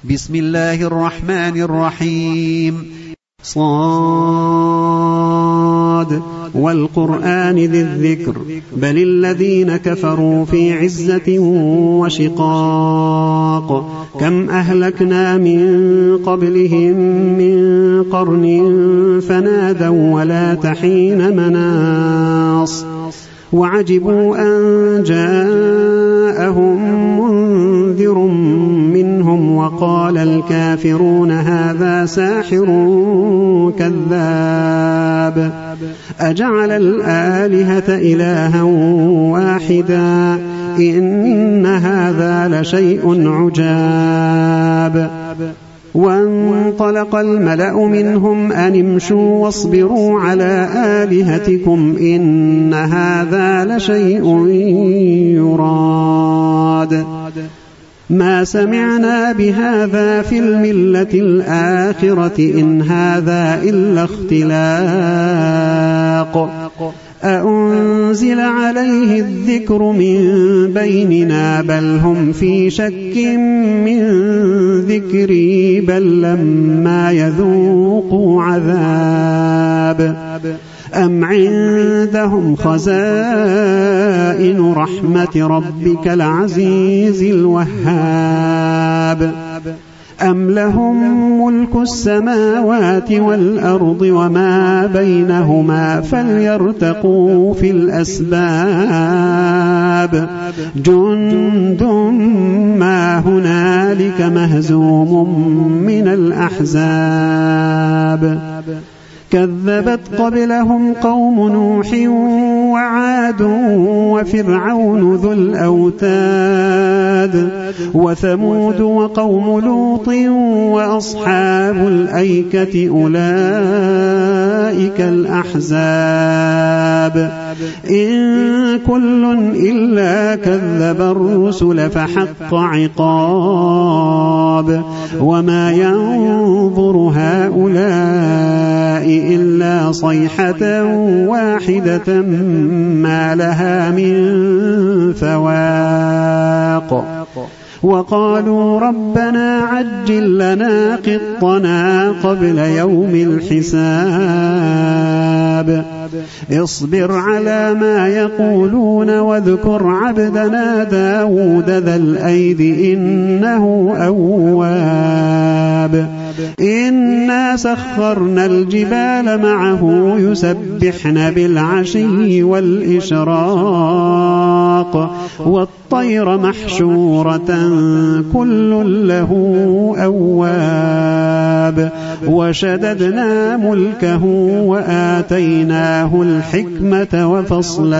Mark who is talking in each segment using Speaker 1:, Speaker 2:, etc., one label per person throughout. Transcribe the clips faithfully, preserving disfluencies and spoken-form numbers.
Speaker 1: بسم الله الرحمن الرحيم. صاد والقرآن ذي الذكر بل الذين كفروا في عزة وشقاق كم أهلكنا من قبلهم من قرن فنادوا ولا تحين مناص وعجبوا أن جاءهم منذر منهم وقال الكافرون هذا ساحر كذاب أجعل الآلهة إلها واحدا إن هذا لشيء عجاب. وانطلق الملأ منهم أن امشوا واصبروا على آلهتكم إن هذا لشيء يراد ما سمعنا بهذا في الملة الآخرة إن هذا إلا اختلاق أأنزل عليه الذكر من بيننا بل هم في شك من ذكري بل لما يذوقوا عذاب أم عندهم خزائن رحمة ربك العزيز الوهاب أم لهم ملك السماوات والأرض وما بينهما فليرتقوا في الأسباب جند ما هنالك مهزوم من الأحزاب كذبت قبلهم قوم نوح وعاد وفرعون ذو الأوتاد وثمود وقوم لوط وأصحاب الأيكة أولئك الأحزاب إن كل إلا كذب الرسل فحق عقاب وما ينظر هؤلاء إلا صيحة واحدة ما لها من فواق وقالوا ربنا عجل لنا قطنا قبل يوم الحساب اصبر على ما يقولون واذكر عبدنا داود ذا الأيد إنه أواب إنا سخرنا الجبال معه يسبحن بالعشي والإشراق والطير محشورة كل له أواب وشددنا ملكه وآتيناه الحكمة وفصل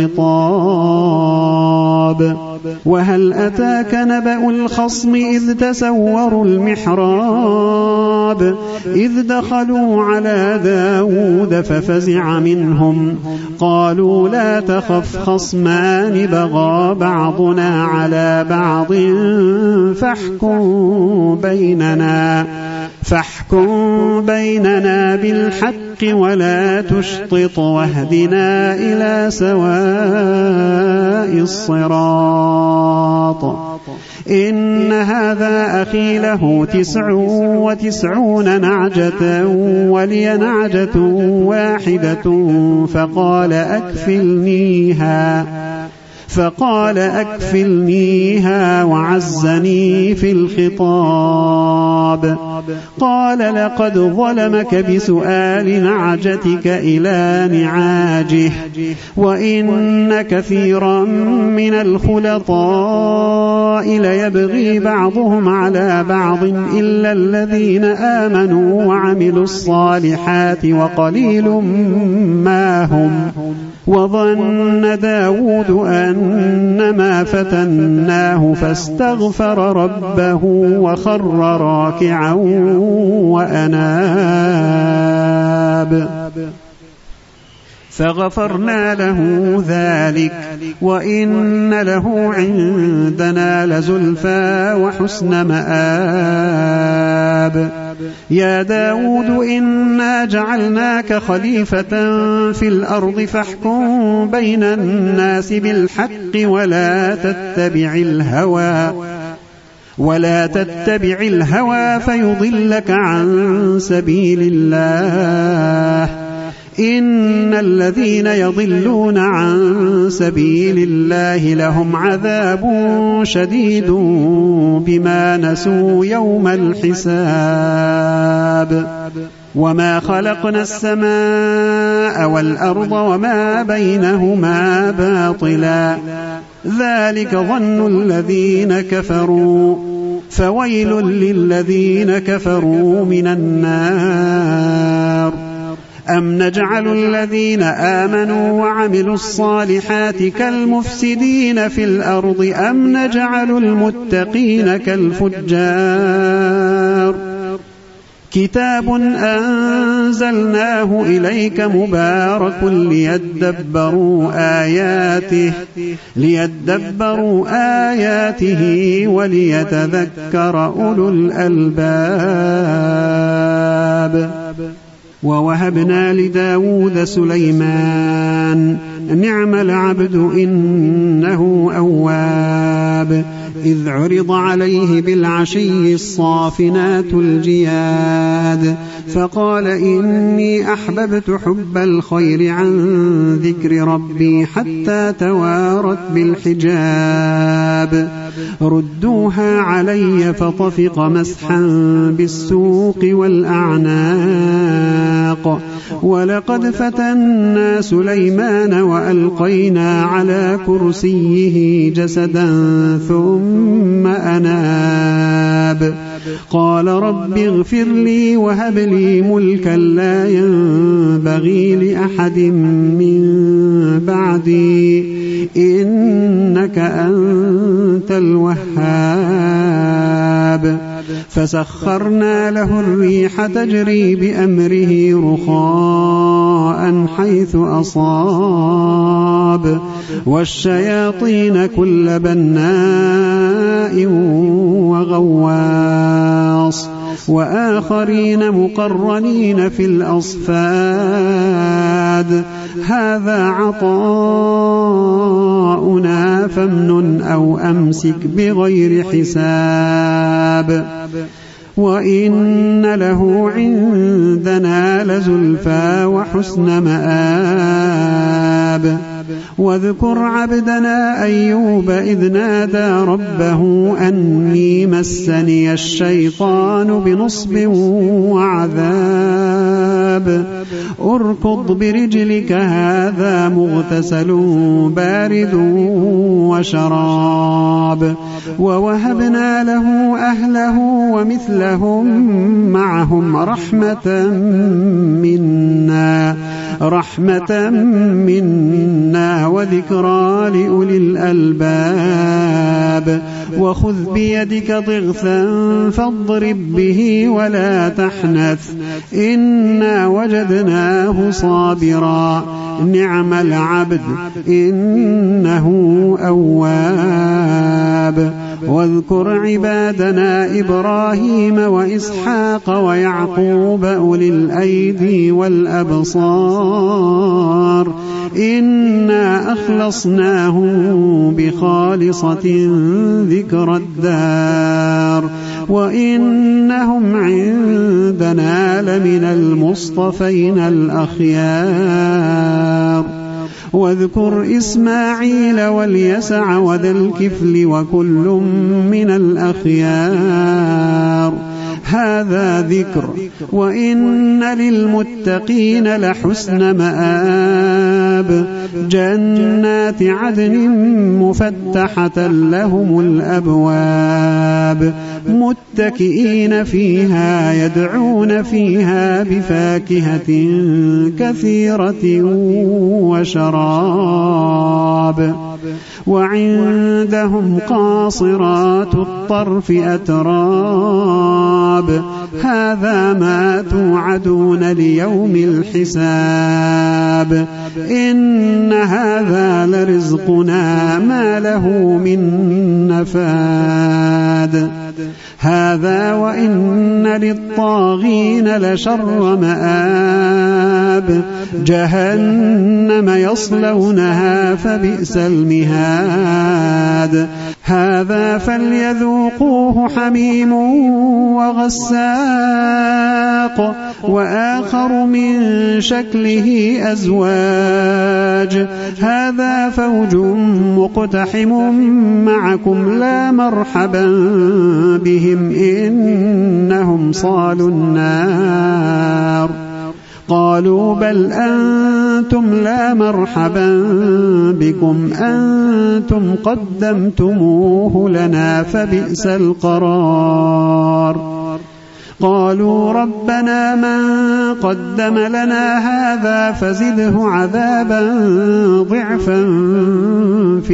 Speaker 1: الخطاب وهل أتاك نبأ الخصم إذ تسوروا المحراب إذ دخلوا على داود ففزع منهم قالوا لا تخف خصمان بغى بعضنا على بعض فاحكم بيننا فاحكم بيننا بالحق ولا تشطط واهدنا إلى سواء الصراط إن هذا أخي له تسع وتسعون نعجة ولي نعجة واحدة فقال أكفلنيها فقال أكفلنيها وعزني في الخطاب قال لقد ظلمك بسؤال نعجتك إلى نعاجه وإن كثيرا من الخلطاء ليبغي بعضهم على بعض إلا الذين آمنوا وعملوا الصالحات وقليل ما هم وظن داود أنما فتناه فاستغفر ربه وخر راكعا وأناب فغفرنا له ذلك وإن له عندنا لزلفى وحسن مآب يا داود إنا جعلناك خليفة في الأرض فاحكم بين الناس بالحق ولا تتبع الهوى ولا تتبع الهوى فيضلك عن سبيل الله إن الذين يضلون عن سبيل الله لهم عذاب شديد بما نسوا يوم الحساب وما خلقنا السماء والأرض وما بينهما باطلا ذلك ظن الذين كفروا فويل للذين كفروا من النار أم نجعل الذين آمنوا وعملوا الصالحات كالمفسدين في الأرض أم نجعل المتقين كالفجار كتاب أنزلناه إليك مبارك ليدبروا آياته ليدبروا آياته وليتذكر أولو الألباب ووهبنا لداود سليمان نعم العبد إنه أواب إذ عرض عليه بالعشي الصافنات الجياد فقال إني أحببت حب الخير عن ذكر ربي حتى توارت بالحجاب ردوها علي فطفق مسحا بالسوق والأعناق ولقد فتنا سليمان وألقينا على كرسيه جسدا ثم أناب قال رب اغفر لي وهب لي ملكا لا ينبغي لأحد من بعدي إنك أنت الوهاب فسخرنا له الريح تجري بأمره رخاء حيث أصاب والشياطين كل بناء وغواص وآخرين مقرنين في الأصفاد هذا عطاؤنا فامنن أو أمسك بغير حساب وإن له عندنا لزلفى وحسن مآب واذكر عبدنا أيوب إذ نادى ربه أني مسني الشيطان بنصب وعذاب اركض برجلك هذا مغتسل بارد وشراب ووهبنا له أهله ومثلهم معهم رحمة منا رحمة منا وذكرى لأولي الألباب وخذ بيدك ضغثا فاضرب به ولا تحنث إنا وجدناه صابرا نعم العبد إنه أواب واذكر عبادنا إبراهيم وإسحاق ويعقوب أولي الأيدي والأبصار إنا أخلصناهم بخالصة ذكر الدار وإنهم عندنا لمن المصطفين الأخيار واذكر إسماعيل واليسع وذا الكفل وكل من الأخيار هذا ذكر وإن للمتقين لحسن مآب جنات عدن مفتحة لهم الأبواب متكئين فيها يدعون فيها بفاكهة كثيرة وشراب وعندهم قاصرات الطرف أتراب هذا ما توعدون ليوم الحساب إن هذا لرزقنا ما له من نفاد هذا وإن للطاغين لشر مآب جهنم يصلونها فبئس المهاد هذا فليذوقوه حميم وغساق وآخر من شكله أزواج هذا فوج مقتحم معكم لا مرحبا بهم إنهم صالوا النار قالوا بل أنتم لا مرحبا بكم أنتم قدمتموه لنا فبئس القرار قالوا ربنا من قدم لنا هذا فزده عذابا ضعفا في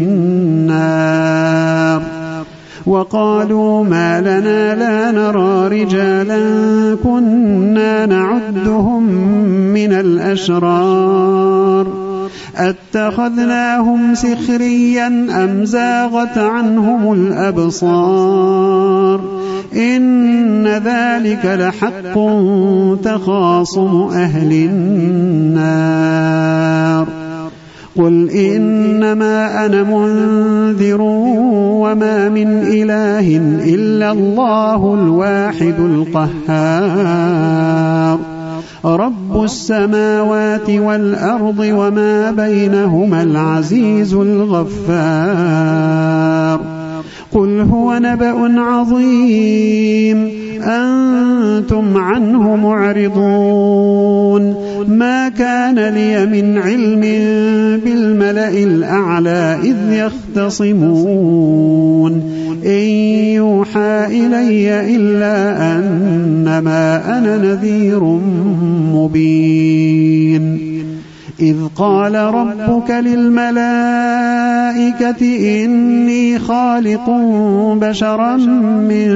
Speaker 1: النار وقالوا ما لنا لا نرى رجالا كنا نعدهم من الأشرار أتخذناهم سخريا أم زاغت عنهم الأبصار إن ذلك لحق تخاصم أهل النار قل إنما أنا منذر وما من إله إلا الله الواحد القهار رب السماوات والأرض وما بينهما العزيز الغفار قل هو نبأ عظيم أنتم عنه معرضون ما كان لي من علم بالملأ الأعلى إذ يختصمون إن يوحى إلي إلا أنما أنا نذير مبين إذ قال ربك للملائكة إني خالق بشرا من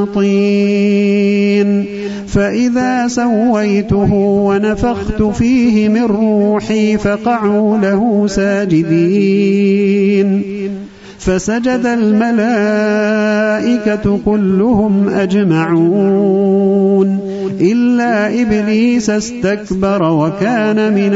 Speaker 1: طين فإذا سويته ونفخت فيه من روحي فقعوا له ساجدين فسجد الملائكة كلهم أجمعون إلا إبليس استكبر وكان من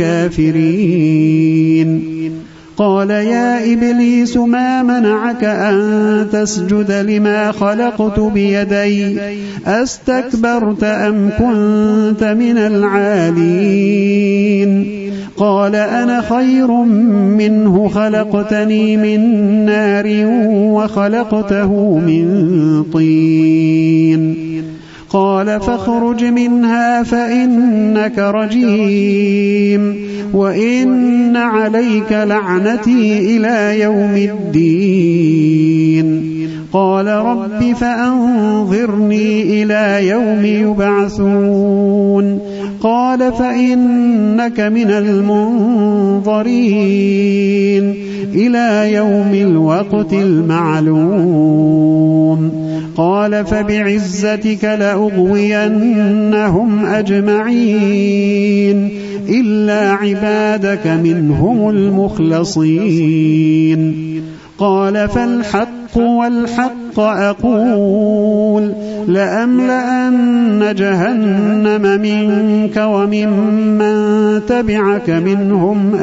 Speaker 1: الكافرين قال يا إبليس ما منعك أن تسجد لما خلقت بيدي أستكبرت أم كنت من العالين قال أنا خير منه خلقتني من نار وخلقته من طين قال فاخرج منها فإنك رجيم وإن عليك لعنتي إلى يوم الدين قال رب فأنظرني إلى يوم يبعثون قال فإنك من المنظرين إلى يوم الوقت المعلوم قال فبعزتك لأغوينهم أجمعين إلا عبادك منهم المخلصين قال فالحق والحق أقول لأملأن جهنم منك وممن تبعك منهم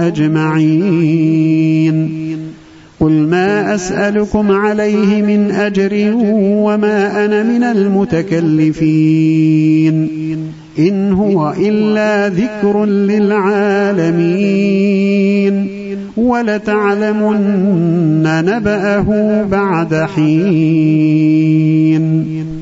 Speaker 1: أجمعين قل ما أسألكم عليه من أجر وما أنا من المتكلفين إن هو إلا ذكر للعالمين ولتعلمن نبأه بعد حين